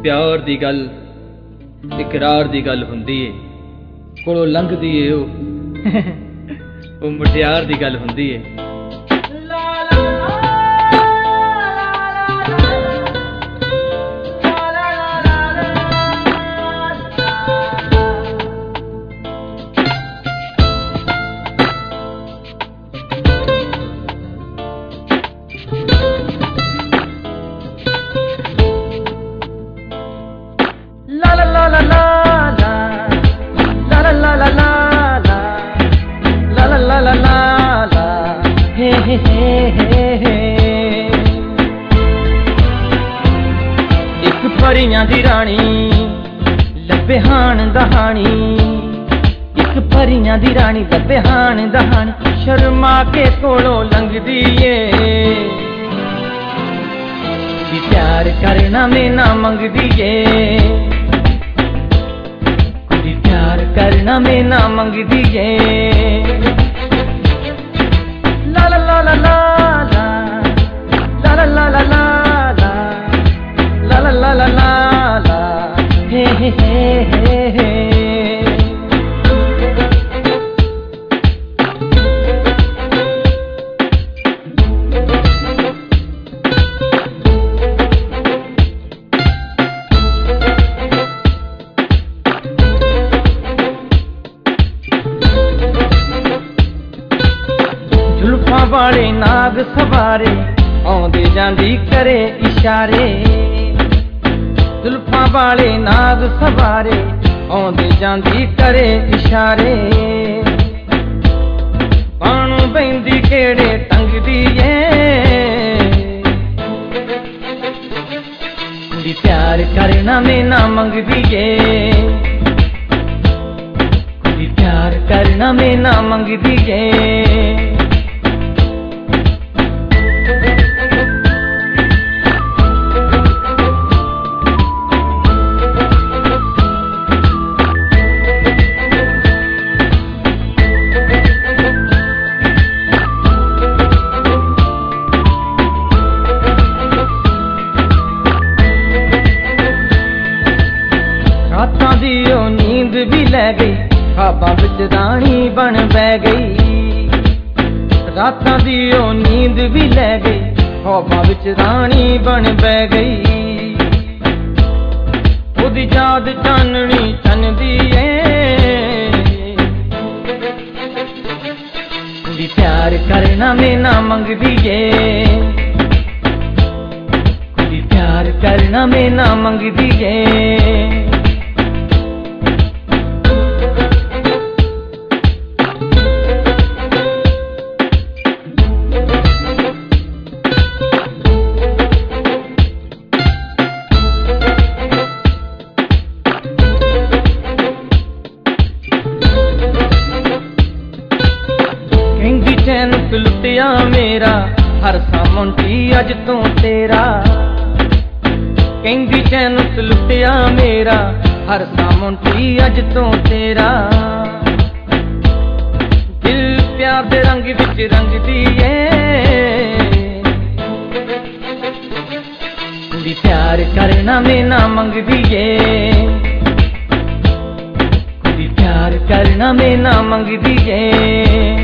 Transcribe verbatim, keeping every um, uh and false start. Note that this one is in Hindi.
प्यार दी गल इकरार दी गल हुंदी है, कोलों लंघदी है ओ मुटियार दी गल हुंदी है। एक परियां दी रानी लब्बे हाण दहानी, एक परियां दी रानी लब्बे हाण दहानी, शर्मा के कोलों लंघदी ए प्यार करना में ना मंगदी ए, कोई प्यार करना में ना मंगदी ए। ला ला ला ला ला ला ला ला ला ला ला ला ला ला ला ला हे हे हे हे। जुल्फां वाले नाग सवारे आउंदे जांदी करे इशारे, जुल्फां वाले नाग सवारे आउंदे जांदी करे इशारे, पाणू बैंदी केड़े टंगदी ए कुड़ी प्यार करना में ना मंगदी ए, कुड़ी प्यार करना में ना मंगदी ए। रातां दी ओ नींद भी लै गई, ख्वाबां विच रानी बन बह गई, रातां दी ओ नींद भी लै गई, ख्वाबां विच रानी बन बह गई, ओदी याद चाननी चनदी ए कुड़ी प्यार करना में ना मंगदी ए, कुड़ी प्यार करना में ना मंगदी ए। चैन लुटिया मेरा हर सामुंटी अज तो तेरा, कहंदी चैन लुटिया मेरा हर सामुंटी अज तो तेरा, दिल प्यार दे रंग विच रंगदी ए कुड़ी प्यार करना में ना मंगदी ए, कुड़ी प्यार करना में ना मंगदी ए।